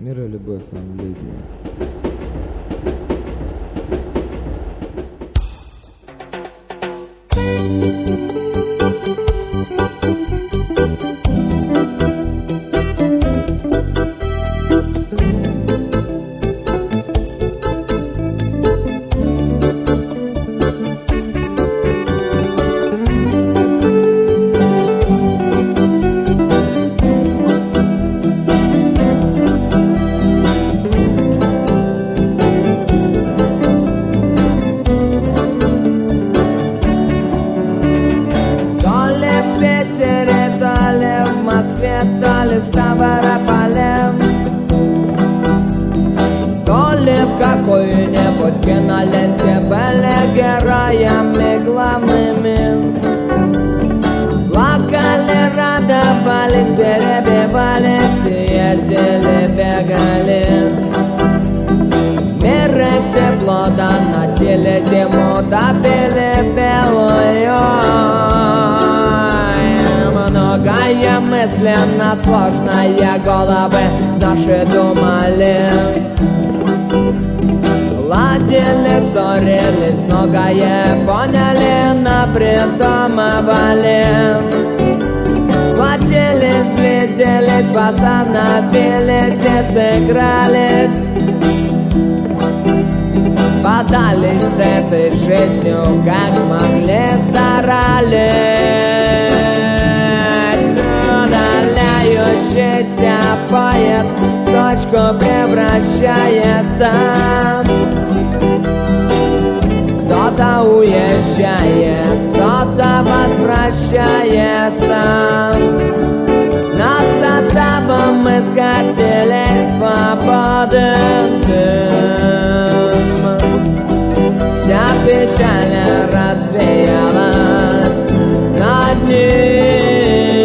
Мир и любовь вам, люди. То ли в Ставрополе, то ли в какой-нибудь киноленте были героями главными. Плакали, радовались, перебивались, ездили, бегали. Мир и тепло доносили, зиму топили белую. Многое мысленно сложные головы наши думали. Ладили, ссорились, многое поняли, напридумывали. Схватились, сблизились, восстановились и сыгрались. Подались с этой жизнью, как могли, старались. Удаляющийся поезд в точку превращается. Кто-то уезжает, кто-то возвращается. Над составом искателей свободы вся печаль развеялась над ним.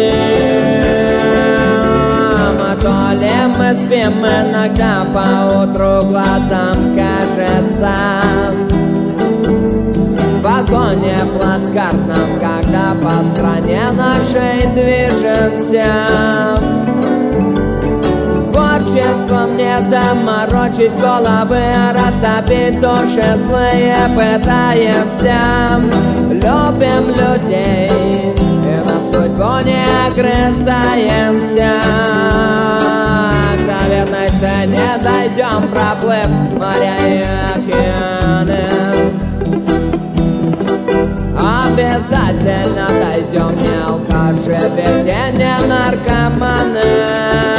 То ли мы спим иногда, поутру глазам кажется. В вагоне плацкартном, когда по стране нашей движемся. Творчеством не заморочить головы, растопить души злые пытаемся. Любим людей и на судьбу не огрызаемся. К заветной цене дойдем, проплыв моря и океаны. Обязательно дойдем, не алкаши, ведь не наркоманы.